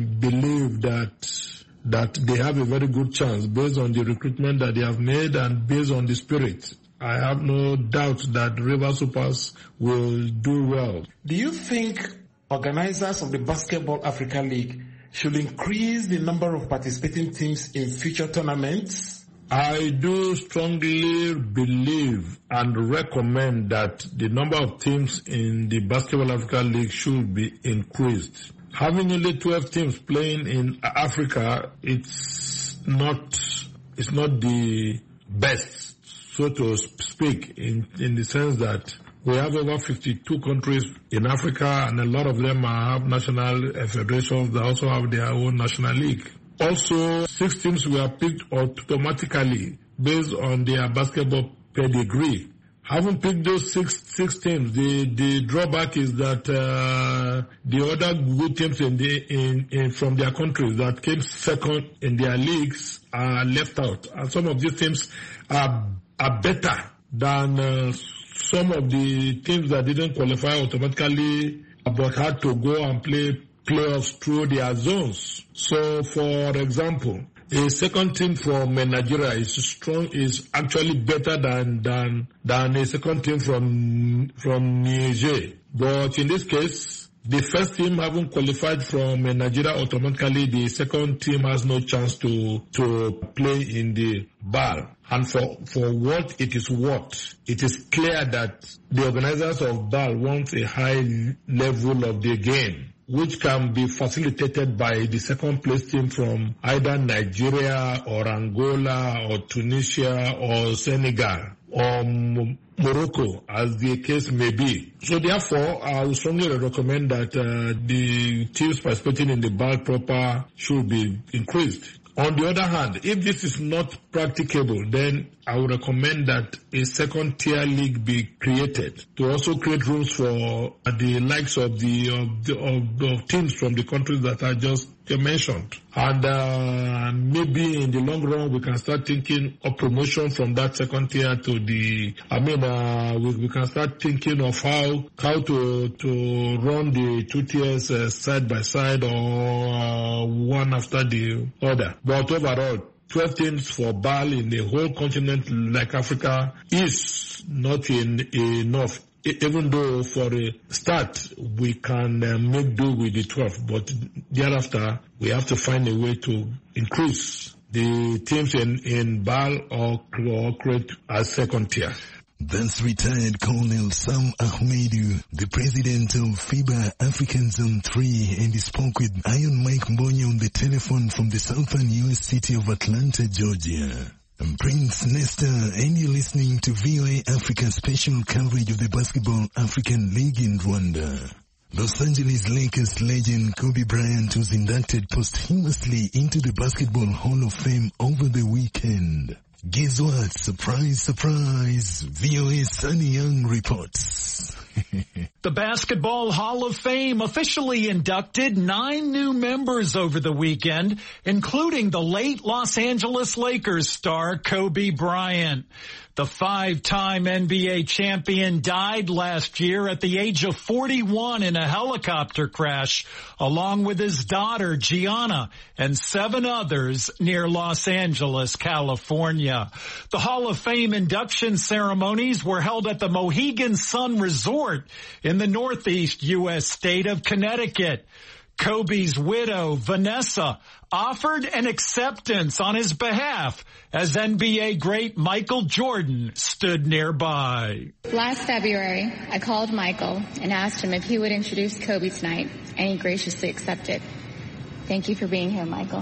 belief that that they have a very good chance based on the recruitment that they have made and based on the spirit. I have no doubt that River Supers will do well. Do you think organizers of the Basketball Africa League should increase the number of participating teams in future tournaments? I do strongly believe and recommend that the number of teams in the Basketball Africa League should be increased. Having only twelve teams playing in Africa, it's not, it's not the best, so to speak, in, in the sense that we have over fifty-two countries in Africa, and a lot of them have national federations that also have their own national league. Also, six teams were picked automatically based on their basketball pedigree. Having picked those six six teams, the the drawback is that uh, the other good teams in the in, in from their countries that came second in their leagues are left out, and some of these teams are are better than uh, some of the teams that didn't qualify automatically but had to go and play playoffs through their zones. So, for example, a second team from Nigeria is strong, is actually better than than than a second team from from Niger. But in this case, the first team haven't qualified from Nigeria automatically. The second team has no chance to to play in the B A L. And for for what it is worth, it is clear that the organizers of B A L want a high level of the game, which can be facilitated by the second place team from either Nigeria or Angola or Tunisia or Senegal or Morocco, as the case may be. So therefore, I would strongly recommend that uh, the teams participating in the B A L proper should be increased. On the other hand, if this is not practicable, then I would recommend that a second tier league be created to also create rooms for the likes of the of, the, of, of teams from the countries that I just mentioned. And uh, maybe in the long run, we can start thinking of promotion from that second tier to the, I mean, uh, we, we can start thinking of how how to to run the two tiers uh, side by side or uh, one after the other. But overall, twelve teams for B A L in the whole continent like Africa is not in, enough. Even though for a start we can uh, make do with the twelve, but thereafter we have to find a way to increase the teams in, in B A L or, or create a second tier. That's retired Colonel Sam Ahmedu, the president of FIBA African Zone three, and he spoke with Iron Mike Mbonye on the telephone from the southern U S city of Atlanta, Georgia. I'm Prince Nestor, and you're listening to V O A Africa special coverage of the Basketball African League in Rwanda. Los Angeles Lakers legend Kobe Bryant was inducted posthumously into the Basketball Hall of Fame over the weekend. Guess what? Surprise, surprise. V O A Sunny Young reports. The Basketball Hall of Fame officially inducted nine new members over the weekend, including the late Los Angeles Lakers star Kobe Bryant. The five-time N B A champion died last year at the age of forty-one in a helicopter crash, along with his daughter Gianna and seven others near Los Angeles, California. The Hall of Fame induction ceremonies were held at the Mohegan Sun Resort in the northeast U S state of Connecticut. Kobe's widow, Vanessa, offered an acceptance on his behalf as N B A great Michael Jordan stood nearby. Last February, I called Michael and asked him if he would introduce Kobe tonight, and he graciously accepted. Thank you for being here, Michael.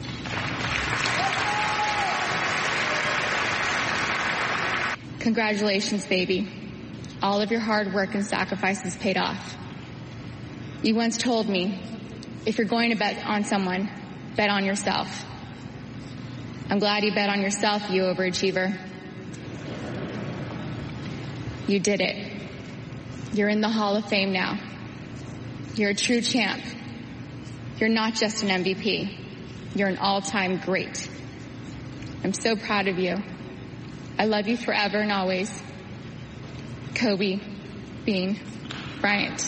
Congratulations, baby. All of your hard work and sacrifices paid off. You once told me, if you're going to bet on someone, bet on yourself. I'm glad you bet on yourself, you overachiever. You did it. You're in the Hall of Fame now. You're a true champ. You're not just an M V P. You're an all-time great. I'm so proud of you. I love you forever and always. Kobe Bean Bryant.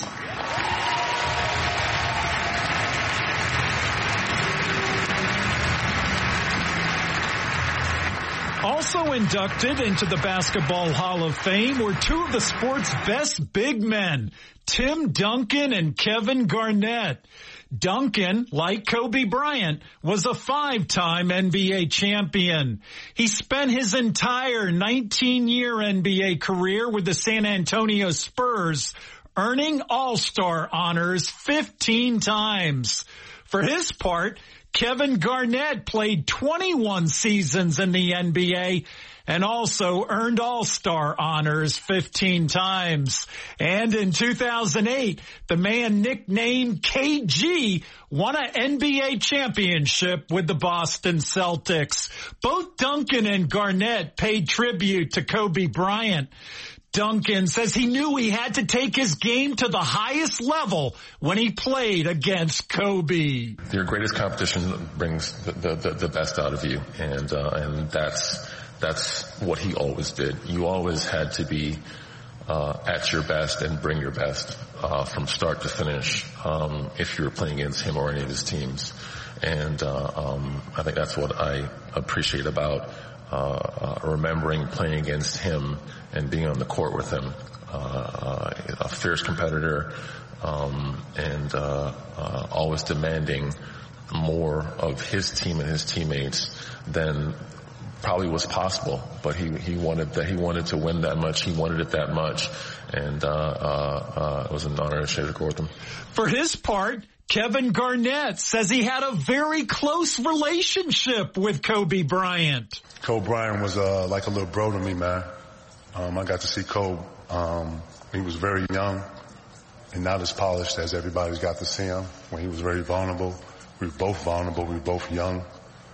Also inducted into the Basketball Hall of Fame were two of the sport's best big men, Tim Duncan and Kevin Garnett. Duncan, like Kobe Bryant, was a five-time N B A champion. He spent his entire nineteen-year N B A career with the San Antonio Spurs, earning All-Star honors fifteen times. For his part, Kevin Garnett played twenty-one seasons in the N B A and also earned All-Star honors fifteen times. And in two thousand eight, the man nicknamed K G won an N B A championship with the Boston Celtics. Both Duncan and Garnett paid tribute to Kobe Bryant. Duncan says he knew he had to take his game to the highest level when he played against Kobe. Your greatest competition brings the, the, the best out of you, and uh, and that's that's what he always did. You always had to be uh, at your best and bring your best uh, from start to finish um, if you were playing against him or any of his teams. And uh, um, I think that's what I appreciate about uh, uh, remembering playing against him and being on the court with him. Uh, uh, a fierce competitor, um, and uh, uh, always demanding more of his team and his teammates than probably was possible. But he he wanted that he wanted to win that much. He wanted it that much, and uh, uh, uh, it was an honor to share the court with him. For his part, Kevin Garnett says he had a very close relationship with Kobe Bryant. Kobe Bryant was uh, like a little bro to me, man. Um, I got to see Kobe. Um, he was very young and not as polished as everybody's got to see him. When he was very vulnerable, we were both vulnerable. We were both young.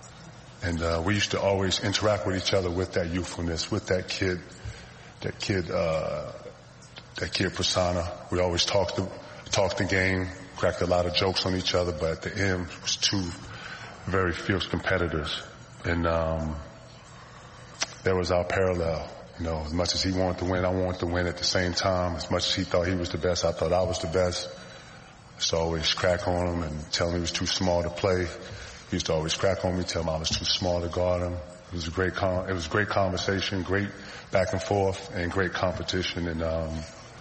And uh, we used to always interact with each other with that youthfulness, with that kid, that kid, uh, that kid persona. We always talked the, talked the game, cracked a lot of jokes on each other, but at the end, it was two very fierce competitors. And um, there was our parallel. You know, as much as he wanted to win, I wanted to win at the same time. As much as he thought he was the best, I thought I was the best. I used to always crack on him and tell him he was too small to play. He used to always crack on me, tell him I was too small to guard him. It was a great, con- it was a great conversation, great back and forth, and great competition. And um,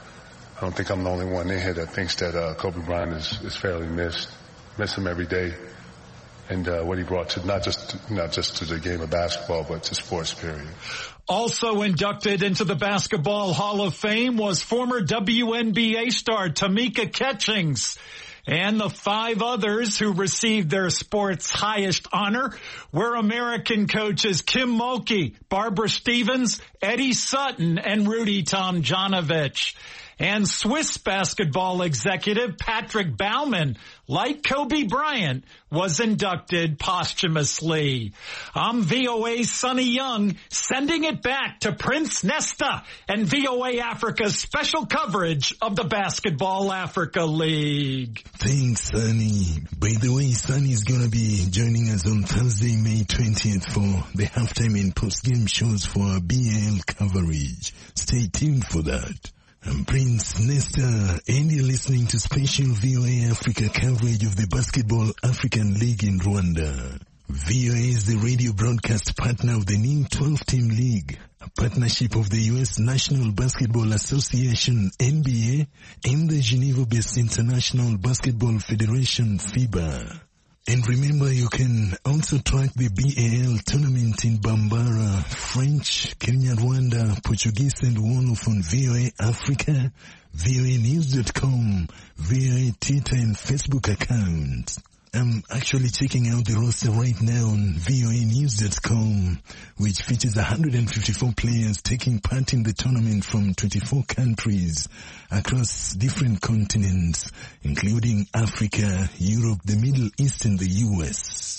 I don't think I'm the only one in here that thinks that uh, Kobe Bryant is, is fairly missed. Miss him every day, and uh, what he brought to not just not just to the game of basketball, but to sports. Period. Also inducted into the Basketball Hall of Fame was former W N B A star Tamika Catchings. And the five others who received their sport's highest honor were American coaches Kim Mulkey, Barbara Stevens, Eddie Sutton, and Rudy Tomjanovich. And Swiss basketball executive Patrick Baumann, like Kobe Bryant, was inducted posthumously. I'm V O A's Sonny Young, sending it back to Prince Nesta and V O A Africa's special coverage of the Basketball Africa League. Thanks, Sonny. By the way, Sonny's gonna be joining us on Thursday, May twentieth for the halftime and post-game shows for our B A L coverage. Stay tuned for that. I'm Prince Nesta, and you're listening to special V O A Africa coverage of the Basketball African League in Rwanda. V O A is the radio broadcast partner of the new twelve-team league, a partnership of the U S National Basketball Association, N B A, and the Geneva-based International Basketball Federation, FIBA. And remember, you can also track the B A L tournament in Bambara, French, Kenya, Rwanda, Portuguese, and Wolof on V O A Africa, V O A News dot com, V O A Twitter and Facebook accounts. I'm actually checking out the roster right now on V O A News dot com, which features one hundred fifty-four players taking part in the tournament from twenty-four countries across different continents, including Africa, Europe, the Middle East, and the U S.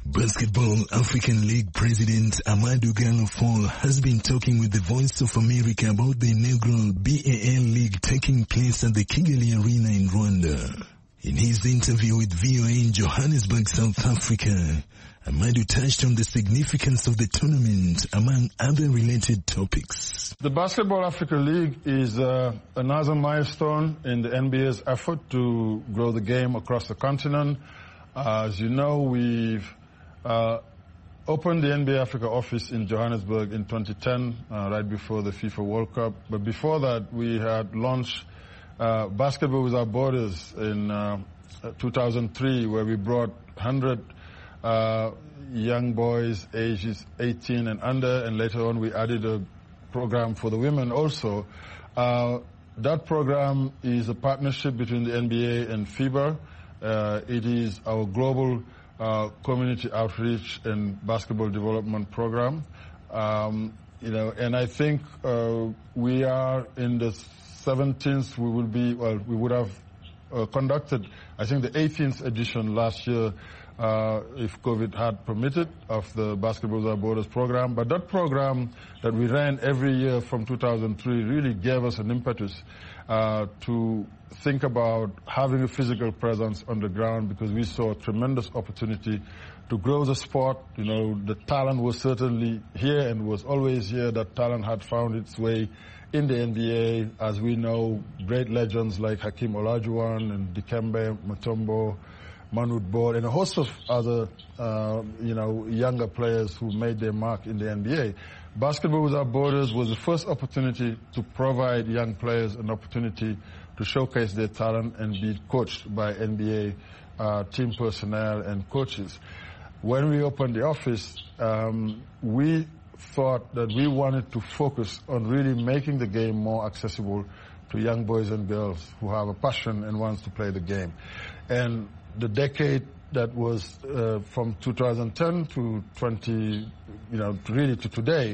Basketball African League President Amadou Gallo Fall has been talking with the Voice of America about the inaugural B A L League taking place at the Kigali Arena in Rwanda. In his interview with V O A in Johannesburg, South Africa, Amadou touched on the significance of the tournament among other related topics. The Basketball Africa League is uh, another milestone in the N B A's effort to grow the game across the continent. Uh, as you know, we've uh, opened the N B A Africa office in Johannesburg in twenty ten, uh, right before the FIFA World Cup. But before that, we had launched uh, Basketball Without Borders in uh, two thousand three, where we brought one hundred Uh, young boys ages eighteen and under, and later on we added a program for the women also. Uh, that program is a partnership between the N B A and FIBA. Uh, it is our global uh, community outreach and basketball development program. Um, you know, and I think uh, we are in the seventeenth. We will be well. We would have uh, conducted, I think, the eighteenth edition last year. Uh, if COVID had permitted, of the Basketball Without Borders program. But that program that we ran every year from two thousand three really gave us an impetus uh, to think about having a physical presence on the ground, because we saw a tremendous opportunity to grow the sport. You know, the talent was certainly here and was always here. That talent had found its way in the N B A. As we know, great legends like Hakeem Olajuwon and Dikembe Mutombo, Manute Bol, and a host of other, uh, you know, younger players who made their mark in the N B A. Basketball Without Borders was the first opportunity to provide young players an opportunity to showcase their talent and be coached by N B A uh, team personnel and coaches. When we opened the office, um, we thought that we wanted to focus on really making the game more accessible to young boys and girls who have a passion and wants to play the game. And the decade that was uh, from two thousand ten to twenty, you know, really to today,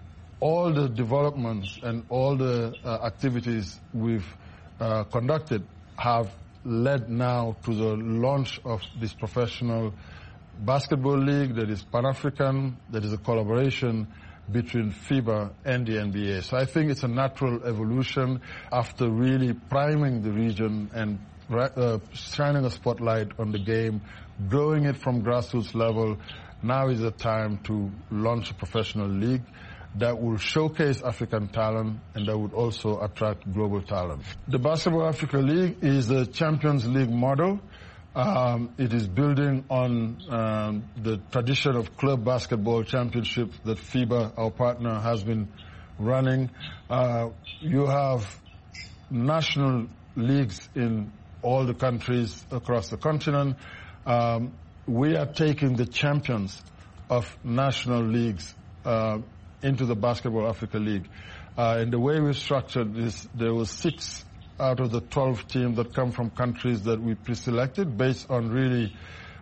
all the developments and all the uh, activities we've uh, conducted have led now to the launch of this professional basketball league that is Pan-African, that is a collaboration between FIBA and the N B A. So I think it's a natural evolution after really priming the region and Uh, shining a spotlight on the game, growing it from grassroots level. Now is the time to launch a professional league that will showcase African talent and that would also attract global talent. The Basketball Africa League is a Champions League model. Um, it is building on um, the tradition of club basketball championships that FIBA, our partner, has been running. Uh, you have national leagues in all the countries across the continent. Um, we are taking the champions of national leagues uh, into the Basketball Africa League. Uh, and the way we structured this, there were six out of the twelve teams that come from countries that we pre-selected based on really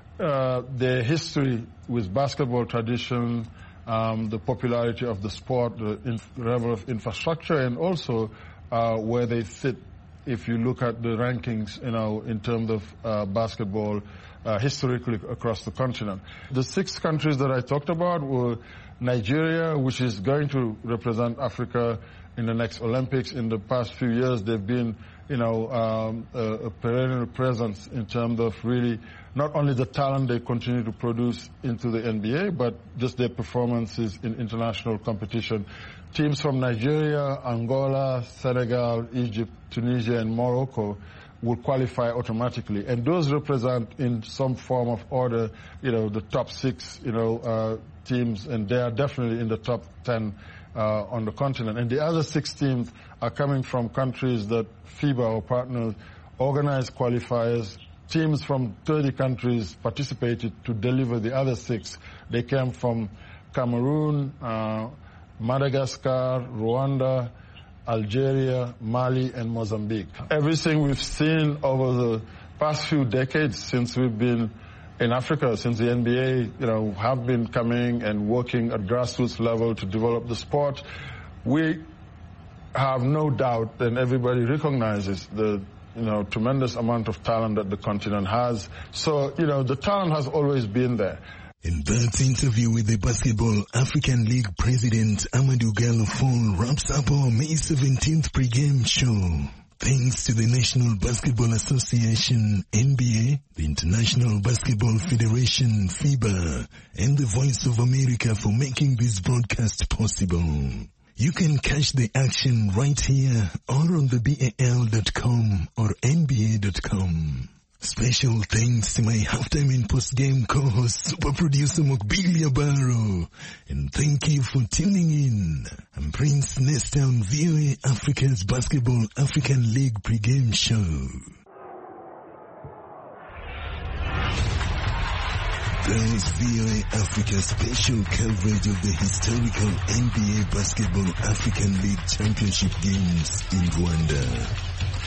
uh, their history with basketball tradition, um, the popularity of the sport, the inf- level of infrastructure, and also uh, where they sit. If you look at the rankings, you know, in terms of uh, basketball uh, historically across the continent. The six countries that I talked about were Nigeria, which is going to represent Africa in the next Olympics. In the past few years, they've been, you know, um, a, a perennial presence in terms of really not only the talent they continue to produce into the N B A, but just their performances in international competition. Teams from Nigeria, Angola, Senegal, Egypt, Tunisia, and Morocco will qualify automatically. And those represent in some form of order, you know, the top six, you know, uh, teams, and they are definitely in the top ten uh, on the continent. And the other six teams are coming from countries that FIBA, our partners, organized qualifiers. Teams from thirty countries participated to deliver the other six. They came from Cameroon, uh, Madagascar, Rwanda, Algeria, Mali, and Mozambique. Everything we've seen over the past few decades since we've been in Africa, since the N B A, you know, have been coming and working at grassroots level to develop the sport, we have no doubt, and everybody recognizes the, you know, tremendous amount of talent that the continent has. So, you know, the talent has always been there. And that interview with the Basketball African League President Amadou Gallo Fall wraps up our May seventeenth pregame show. Thanks to the National Basketball Association, N B A, the International Basketball Federation, FIBA, and the Voice of America for making this broadcast possible. You can catch the action right here or on the B A L dot com or N B A dot com. Special thanks to my halftime and post-game co-host, super producer Mokbilia Barrow. And thank you for tuning in. I'm Prince Nesta on V O A Africa's Basketball African League pregame show. That was V O A Africa's special coverage of the historical N B A Basketball African League Championship games in Rwanda.